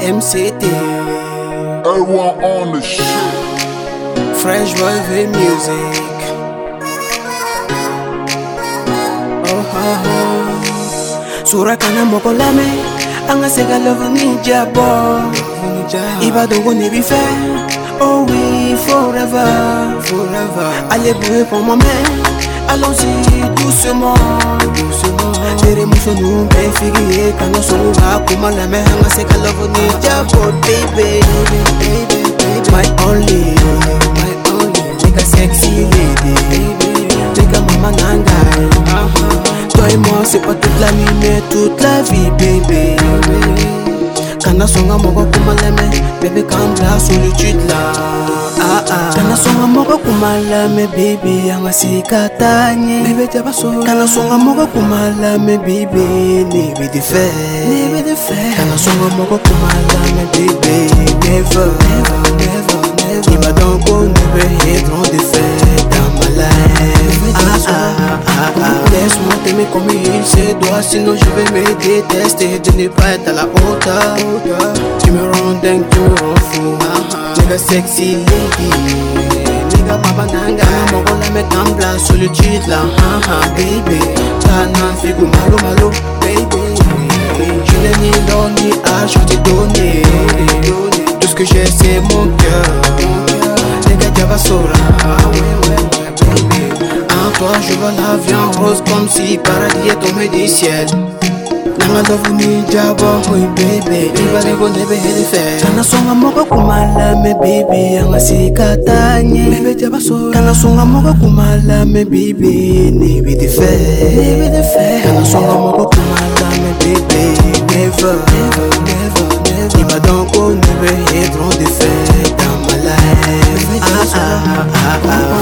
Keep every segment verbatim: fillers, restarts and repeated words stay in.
M C T. Everyone on the shit. Fresh Wave Music. Oh, oh, oh. Sura kana moko lame, anga sega love ninja boy. Iba dogo ne bi fait. Oh oui, forever, forever. Allez brûler pour moi même. Allons-y doucement, doucement. Tere muso nu be figi kana solo ga kuma la me hanga se ka love ni jabo baby, baby, baby. My only, my only. Make a sexy lady, baby. Make a mama nanga. Toi et moi c'est pas toute la nuit mais toute la vie baby. Kana songa moko kuma la me, baby quand la solitude là. Ah ah. Kana songa moko kumala me baby anga sikatanye. Baby jaba so. Kana songa moko kumala me baby ni be the fair. Ni be the fair. Kana songa moko kumala me baby never never never never. Iba donc on never hit on the fair dans ma life. Ah ah ah ah. Laisse-moi t'aimer comme il se doit, sinon je vais me détester de ne pas être à la hauteur. Tu me rends dingue, tu me rends fou. Nigga sexy lady, nigga mama nanga. Moko la met en place solitude là, haha baby. Tana figu malo malo baby. Je n'ai ni l'or ni âge, je t'ai donné. Tout ce que j'ai c'est mon cœur. Nigga java sora, ah ouais ouais ouais baby. En toi je vois la vie en rose comme si paradis est tombé du ciel. Nanga love ni jabo hoy baby. Iba lego nebe hedi fe. Kana songa moko kumala me baby anga sikatanye. Baby jaba so. Kana songa moko kumala me baby ni be the fe. Ni be the fe. Kana songa moko kumala me baby never never never never. Iba donc on nebe hedi on the fe dans ma life. Ah ah ah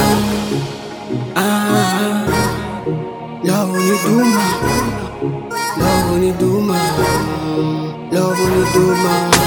ah ah. Love ni duma. Love when you do my, love when you do my.